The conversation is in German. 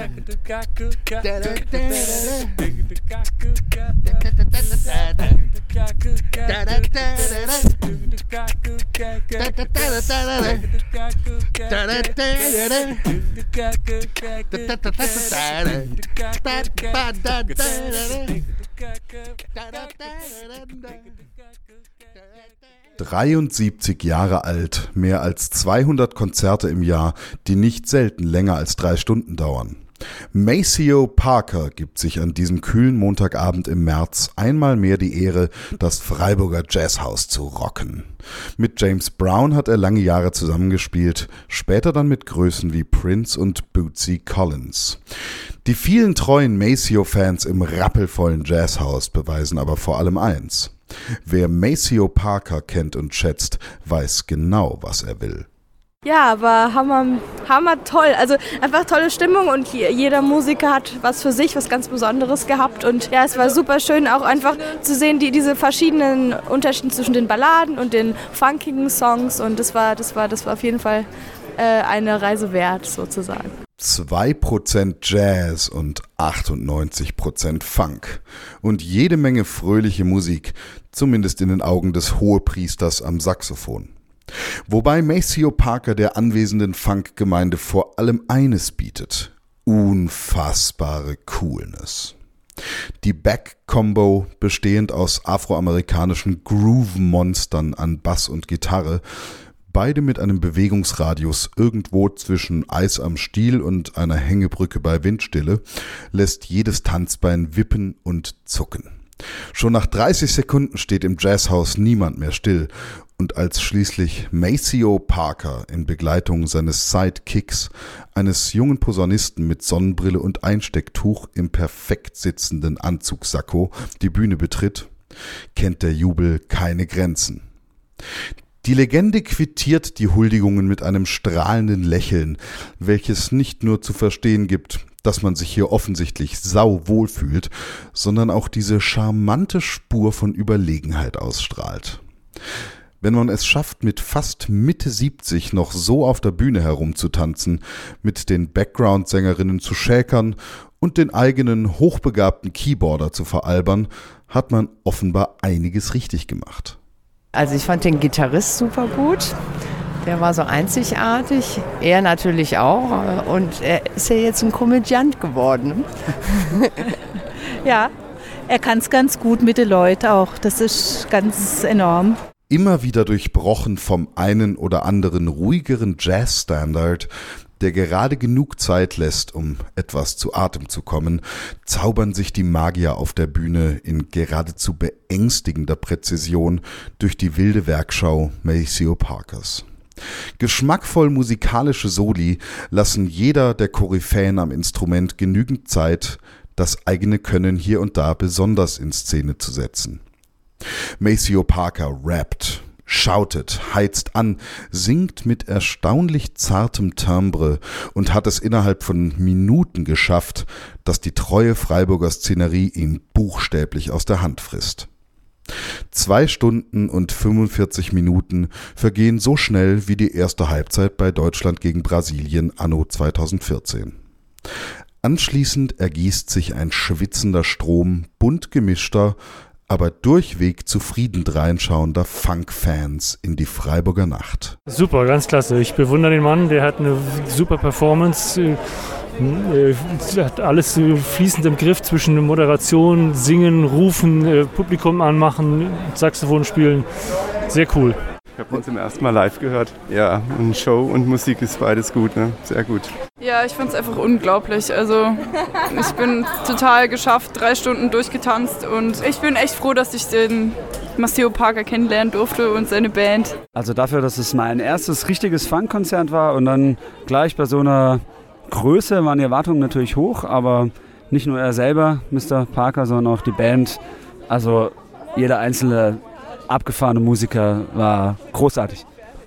73 Jahre alt, mehr als 200 Konzerte im Jahr, die nicht selten länger als 3 Stunden dauern. Maceo Parker gibt sich an diesem kühlen Montagabend im März einmal mehr die Ehre, das Freiburger Jazzhaus zu rocken. Mit James Brown hat er lange Jahre zusammengespielt, später dann mit Größen wie Prince und Bootsy Collins. Die vielen treuen Maceo-Fans im rappelvollen Jazzhaus beweisen aber vor allem eins: Wer Maceo Parker kennt und schätzt, weiß genau, was er will. Ja, war hammer toll. Also einfach tolle Stimmung und jeder Musiker hat was für sich, was ganz Besonderes gehabt. Und ja, es war super schön auch einfach zu sehen, diese verschiedenen Unterschiede zwischen den Balladen und den funkigen Songs. Und das war auf jeden Fall eine Reise wert, sozusagen. 2% Jazz und 98% Funk. Und jede Menge fröhliche Musik, zumindest in den Augen des Hohepriesters am Saxophon. Wobei Maceo Parker der anwesenden Funkgemeinde vor allem eines bietet: unfassbare Coolness. Die Back-Combo, bestehend aus afroamerikanischen Groove-Monstern an Bass und Gitarre, beide mit einem Bewegungsradius irgendwo zwischen Eis am Stiel und einer Hängebrücke bei Windstille, lässt jedes Tanzbein wippen und zucken. Schon nach 30 Sekunden steht im Jazzhaus niemand mehr still, und als schließlich Maceo Parker in Begleitung seines Sidekicks, eines jungen Posaunisten mit Sonnenbrille und Einstecktuch im perfekt sitzenden Anzugssacko, die Bühne betritt, kennt der Jubel keine Grenzen. Die Legende quittiert die Huldigungen mit einem strahlenden Lächeln, welches nicht nur zu verstehen gibt, dass man sich hier offensichtlich sauwohl fühlt, sondern auch diese charmante Spur von Überlegenheit ausstrahlt. Wenn man es schafft, mit fast Mitte 70 noch so auf der Bühne herumzutanzen, mit den Background-Sängerinnen zu schäkern und den eigenen hochbegabten Keyboarder zu veralbern, hat man offenbar einiges richtig gemacht. Also ich fand den Gitarrist super gut. Der war so einzigartig. Er natürlich auch. Und er ist ja jetzt ein Komödiant geworden. Ja, er kann es ganz gut mit den Leuten auch. Das ist ganz enorm. Immer wieder durchbrochen vom einen oder anderen ruhigeren Jazzstandard, der gerade genug Zeit lässt, um etwas zu Atem zu kommen, zaubern sich die Magier auf der Bühne in geradezu beängstigender Präzision durch die wilde Werkschau Maceo Parkers. Geschmackvoll musikalische Soli lassen jeder der Koryphäen am Instrument genügend Zeit, das eigene Können hier und da besonders in Szene zu setzen. Maceo Parker rappt, schautet, heizt an, singt mit erstaunlich zartem Timbre und hat es innerhalb von Minuten geschafft, dass die treue Freiburger Szenerie ihm buchstäblich aus der Hand frisst. 2 Stunden und 45 Minuten vergehen so schnell wie die erste Halbzeit bei Deutschland gegen Brasilien anno 2014. Anschließend ergießt sich ein schwitzender Strom bunt gemischter, aber durchweg zufrieden dreinschauender Funk-Fans in die Freiburger Nacht. Super, ganz klasse. Ich bewundere den Mann, der hat eine super Performance, hat alles fließend im Griff zwischen Moderation, Singen, Rufen, Publikum anmachen, Saxophon spielen. Sehr cool. Ich habe ihn zum ersten Mal live gehört. Ja, und Show und Musik ist beides gut, ne? Sehr gut. Ja, ich finde es einfach unglaublich. Also ich bin total geschafft, 3 Stunden durchgetanzt und ich bin echt froh, dass ich den Maceo Parker kennenlernen durfte und seine Band. Also dafür, dass es mein erstes richtiges Funkkonzert war und dann gleich bei so einer Größe waren die Erwartungen natürlich hoch, aber nicht nur er selber, Mr. Parker, sondern auch die Band. Also jeder einzelne abgefahrene Musiker war großartig.